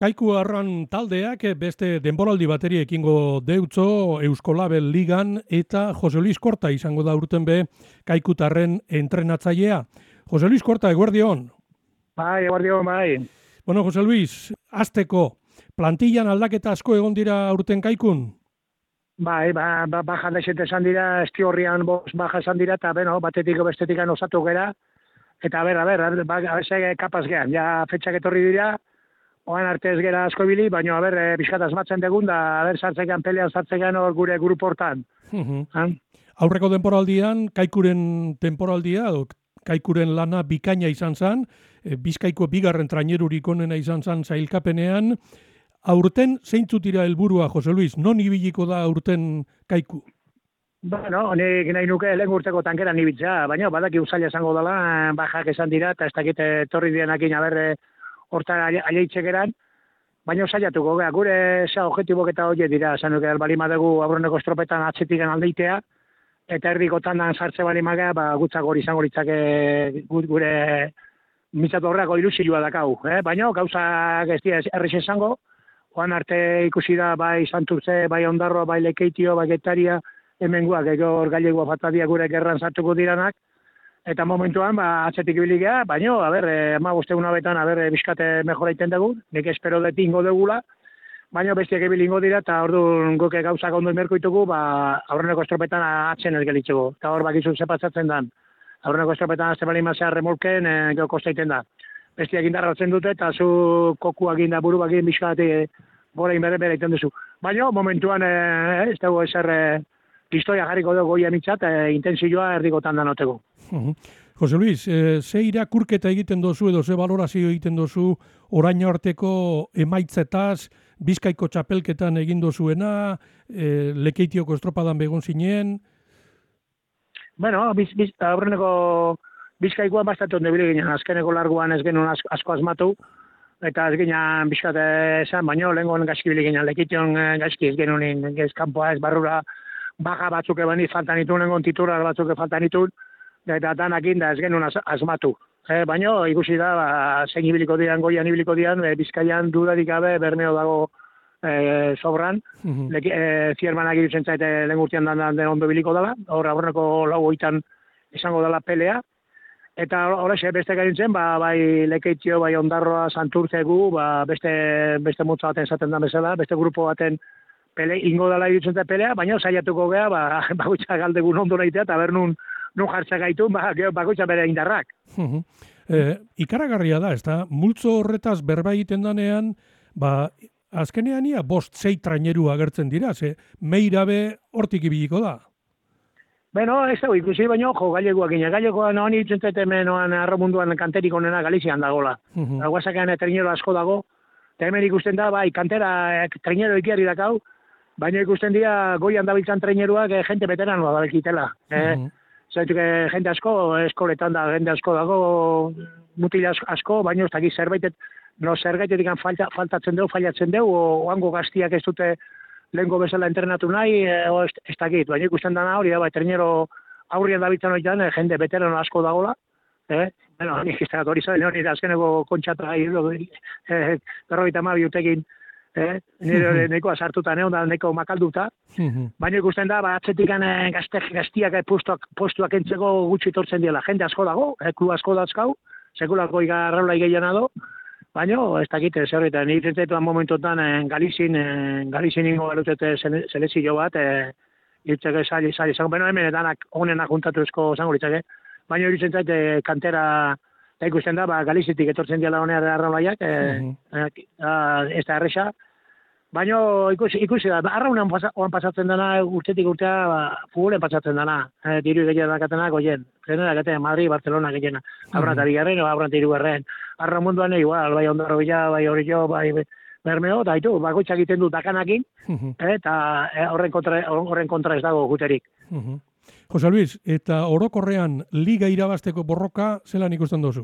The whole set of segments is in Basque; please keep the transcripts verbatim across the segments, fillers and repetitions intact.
Kaiku Arran taldeak beste denboraldi bateri ekingo deutzo Euskolabel Ligan eta Jose Luis Korta izango da urten be Kaikutarren entrenatzailea. Jose Luis Korta, eguerdion. Bai, eguerdion, bai. Bueno, Jose Luis, azteko, plantillan aldaketa asko egon dira urten Kaikun? Bai, ba, ba, baja desente esan dira, esti horrian bost baja esan dira, eta beno, batetik bestetik osatu gera, eta ber, a ber, a ber, ba, kapaz gehan, ja fetxak etorri dira, oan arte ez gera asko bili, baina, a ber, e, bizkat asmatzen degun, da, a ber, sartzekan pelean, sartzekan hor gure grupo hortan. Uh-huh. Aurreko temporaldian, Kaikuren temporaldia, edo Kaikuren lana bikaina izan zen, e, Bizkaiko bigarren trainerurik onena izan zen zailkapenean. Aurten zeintzut dira helburua, Jose Luis, non ibiliko da aurten Kaiku? Bueno, nik nahi nuke lehen urteko tankeran ibiltzea, baina badaki usaila esango dela, bajak esan dira, eta ez dakit etorri dienakin, aberre, horta aleitzek baina usaiatuko, gure za objektibok eta horiek dira, esan nuke, bali madegu aurreneko estropetan atzetik aldeitea, eta erdiko tandan sartze bali maga, ba, gutzak hori izango litzake gure mitzatu horreko ilusioa dakau, eh? Baina gauzak ez dira errez esango, oan arte ikusi da, bai Santurtze, bai Ondarroa, bai Lekeitio, bai Getaria, hemen guak, egor gailegua fatadia gure gerran sartuko diranak, eta momentuan, ba, atzetik ibiligea, baina, a ber, ama guztegun abetan, a ber, bizkate mejora iten dugu, nik espero deti ingo dugula, baina bestiak ibilingo dira, eta orduan goke gauzak ondo emerko itugu, ba, aurreneko estropetan atzen ez gelitxego, eta hor bakizu zepatzatzen dan, aurreneko estropetan azte bali mazea remolken, e, geho kostaiten da. Bestiak indarratzen dute, eta zu kokuak inda buru bakien bizkate gora inbere bere iten duzu. Baina, momentuan, e, ez dugu ezer, e, historia jarriko dugu goia mitzat, e, intensioa erdikotan da noteko. Uh-huh. Jose Luis, e, ze irakurketa egiten dozu edo ze valorazio egiten dozu orain arteko emaitzetaz, Bizkaiko txapelketan egin dozuena, e, Lekeitioko estropadan begon zinen? Bueno, biz, biz, aurreneko Bizkaikoan bastante ondo bile ginen, azkeneko larguan ez genuen asko, asko asmatu, eta ez ginen bizkat esan, baina lehenkoan gaizki bile ginen, Lekeition gaizki ez genuen ez kanpoa ez barrura, baja batzuk ebani faltan itun, lengon titular batzuk faltan itun, eta danakin da ez genuen as, asmatu. E, baina ikusi da, ba, zein ibiliko dian, goian ibiliko dian, e, Bizkaian dudarik gabe Bermeo dago e, sobran, uh-huh. Leki, e, Ziermanak irutzen zaite lehen urtean dan, den ondo biliko dela, hor aurreneko lau oitan izango dela pelea, eta horrexe beste garintzen, ba, bai Lekeitio, bai Ondarroa, Santurtzegu, ba, beste, beste mutza baten esaten da bezala, beste grupo baten pele, ingo dela irutzen zaite pelea, baina saiatuko gea, ba, bakoitza galdegun ondo nahitea, eta ber nun, nun jartza gaitu, ba, bakoitza bere indarrak. Uh-huh. E, ikaragarria da, ez da, multzo horretaz berba egiten danean, ba, azkenean ia bost zei traineru agertzen dira, ze meirabe hortik ibiliko da. Beno, ez dago ikusi, baina jo, gaileguak gine. Gaileguak noan irutzen zaite noan arromunduan kanterik onena Galizian dagola. Uh-huh. Guazakean trainero asko dago, eta hemen ikusten da, bai, kantera trainero ikiarri dakau, baina ikusten dira goian dabiltzan traineruak eh, jente veteranoa dabekitela. Uh-huh. Eh, Zaituk, eh, jente asko, eskoletan da, jente asko dago, mutil asko, baina ez dakit zerbaitet, no zergaitetik falta, faltatzen dugu, fallatzen dugu, oango gaztiak ez dute lehenko bezala entrenatu nahi, e, o ez, ez dakit, baina ikusten dana hori, bai, trainero aurrian dabiltzan horitan, e, jende veterano asko dagola, eh? Bueno, nik ez dakit hori zail, hori da azkeneko kontxata, e, berrogeita hamabi urtekin, eh? Nire neko azartuta, neon da neko makalduta, baina ikusten da, ba, atzetik gazte, gaztiak postuak, postuak entzeko gutxi tortzen diela, jende asko dago, e, klub asko datzkau, sekulako ikarraula igeiana do, baina, ez dakit, ez horretan, nire zentzetuan momentotan eh, Galizin, eh, Galizin ingo galutete selezio bat, eh, irtzeke zaila, zaila, zaila, baina hemen edanak honenak juntatu esko zango litzake, baina hori zentzait eh, kantera, eta ikusten da, ba, Galizitik etortzen diala honean arralaiak, eh, uh-huh. eh, ez da erresa, baina ikusi, ikusi da, arraunan pasa, pasatzen dana, urtetik urtea, ba, futbolen pasatzen dana, eh, diru gehiago dakatenak, oien, genera gaten, Madrid, Barcelona gehiena, uh-huh. Aurranta bigarren, o aurranta irugarren, arra munduan igual, bai Ondarro Bila, bai Orillo, bai Bermeo, eta itu, bakoitzak egiten du dakanakin, uh-huh. eta horren kontra, horren kontra ez dago guterik. Uh-huh. Jose Luis, eta orokorrean liga irabazteko borroka zelan ikusten duzu?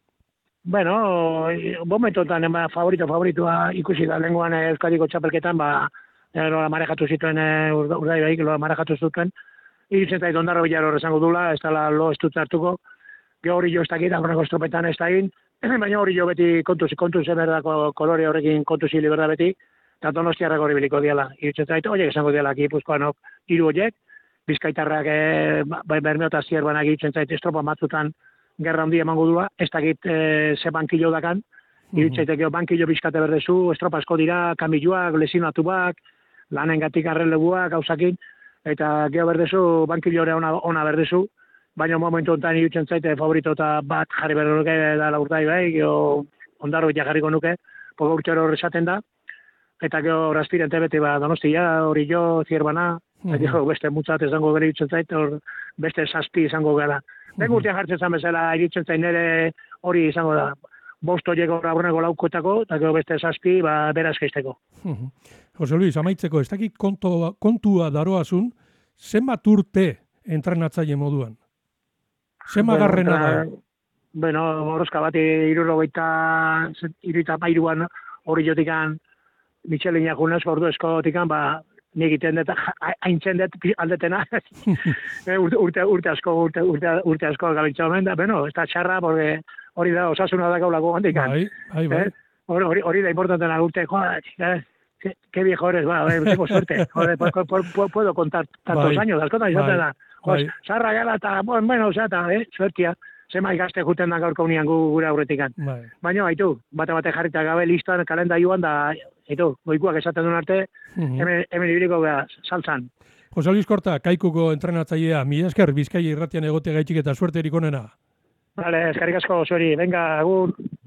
Bueno, momentotan, ba, favorito, favoritua ikusi da, lenguan Euskadiko txapelketan, ba, lola marejatu zituen, urdai baik, lola marejatu zituen, iritzen zait Ondarro Bila horre zango dula, ez dala lo estut hartuko, gehori jo ez dakit, aurreko estropetan ez da egin, baina hori jo beti kontuz, kontuz emerdako kolore horrekin kontuz hili berda beti, eta Donostiarrak hori biliko diala. Irutzen zaitu, horiek esango diala, Gipuzkoanok hiru horiek, Bizkaitarrak e, bai Bermeota zierbanak irutzen zaitu estropa matzutan gerra handi emango dua, ez dakit e, ze bankilo dakan, irutzaiteko bankilo bizkate berdezu, estropa asko dira, kamiluak, lesinatuak, lanengatik arreleguak, gauzakin, eta geho berdezu, bankilore ona, ona berdezu, baina momentu honetan irutzen zaite favorito eta bat jarri behar nuke da laurtai bai, geho ondaro ja jarriko nuke, pogo urtero horrezaten da, eta geho raspirente beti ba Donostia, hori jo, zierbana, eta geho beste mutzat izango gara irutzen zait, hor beste saspi izango gara. Ben urtean jartzen zan bezala irutzen zain nire hori izango da, bost horiek aurreneko laukoetako, eta geho beste saspi, ba, beraz geizteko. Jose Luis, amaitzeko, ez dakit kontua, kontua daroazun, zenbat urte entrenatzaile moduan? Zenbat garrena da? Bueno, morozka bat, irurogeita, iruita mairuan hori jotikan, Michelina junez, ordu eskotikan, ba, nik iten dut, haintzen dut aldetena, urte, urte, urte asko, urte, urte, urte asko gabiltza omen da, bueno, ez da txarra, porque hori da, osasuna da gaulako gandikan. Bai, bai, bai. Eh? Hori, hori da importantena urte, joa, eh? Qué, qué viejo eres, va, eh, tengo suerte, joder, puedo, puedo, puedo contar tantos bai, años, askotan izaten da. Joder, sarra gala eta, bueno, zata, eh, suertia. Zema ikaste juten da gaurko unian gu, gure aurretikan. Bai. Baina, haitu, bate-bate jarrita gabe listan, kalenda joan da, haitu, goikuak esaten duen arte, uh-huh. hemen, hemen ibiliko gara, saltzan. Jose Luis Korta, Kaikuko entrenatzailea, mi esker, Bizkaia irratian egote gaitxik eta suerte erik onena. Vale, eskerrik asko, zueri, venga, agur.